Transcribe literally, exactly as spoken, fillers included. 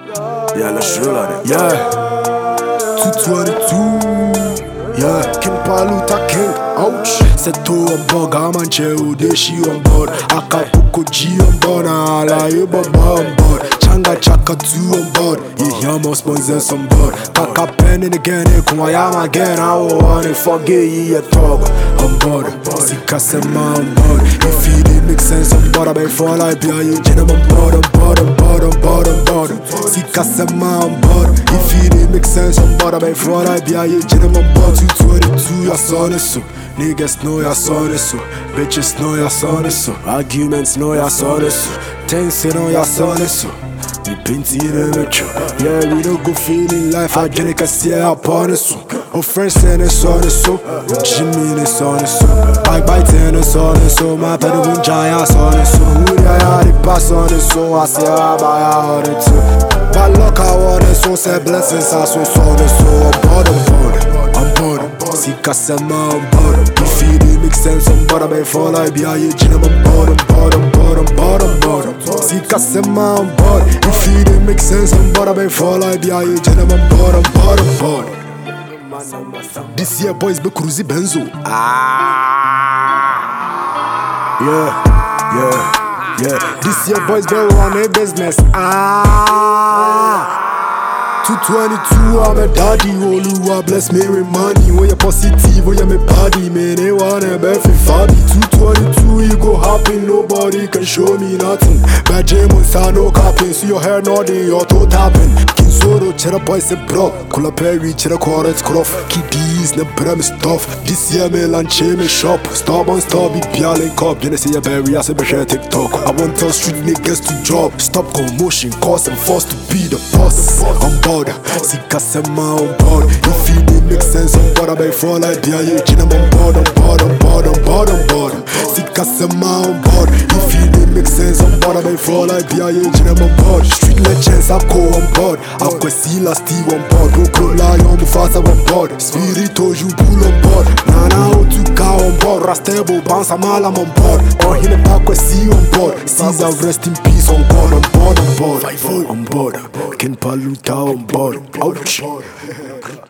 Yeah, let's chill on it. Yeah, two twenty-two. Yeah, King Paluta King. Ouch. Seto on board, Gamanche, Udeshi on board, Acapulco G on board, Alaye Baba on board, Changa Chaka two on board, Yama sponsors on board, Kaka Pen in again, Kumayama again, I want to forget ye a talk on board, Sika Sema on board, if it didn't make sense on board, I may fall like Bia, you gentlemen on board, on board, on board, on board, on board, Sika Sema on board, if it didn't make sense on board, I may fall like Bia, you gentlemen on board, two twenty-two, I saw this so. Niggas know ya saw this so, bitches know ya saw this so, arguments know ya saw this so, things know ya saw this so. We pinty in the metro, yeah, we don't go feeling life. I get it, I see ya upon this so. Oh, friends saying it's on this so, Jimmy is on this so, I bite in this on this so, my pedal won't giant on this so, who the hell they pass on this so, I say I buy on it too. But look, I want it so, say blessings, I so saw this so, I'm bored, I'm bored, I'm bored. Sika Sema on board, if it didn't make sense on board, I may fall like Bia, you gentlemen on board, on board, on board, on board, on board. Sika Sema on board, if it didn't make sense on board, I may fall like Bia, you gentlemen on board, on board, on board. This year boys be cruisy benzo. Ah, yeah, yeah, yeah. This year boys be run a business. Ah. two twenty-two, I'm a daddy, Oluwa bless me with money. When you're positive, when you're my body, man, they wanna be for fatty. two twenty-two, you go happen, nobody can show me nothing. Bad James, I no capping, see your hair nodding, your toe tapping. King Soro, cheddar boy, say bro. Kula Perry, cheddar quarters, croft. Kiddies, ne premise stuff. This year, me lunch, me shop. Star on star, be pialing cop. Then I say a berry, I say be share TikTok. I want tell street niggas to drop. Stop commotion, cause I'm forced to be the boss. I'm Sika Sema on board, if it didn't make sense on board, I may fall like Bia, you gentlemen on board, on board, on board, on board, on board. Sika Sema on board, if it didn't make sense on board, I may fall like Bia, you gentlemen on board. Street legends, I go on board, Aquasila Steve on board, Roko Lion, Mufasa on board, Spirito, you pull on board, Nana Otuka on board, Rastebo, Bounce Amalam on board, or Hine Pakwesi on board, Caesar rest in peace on board, on board, on board, on board, King Paluta on board. Ouch.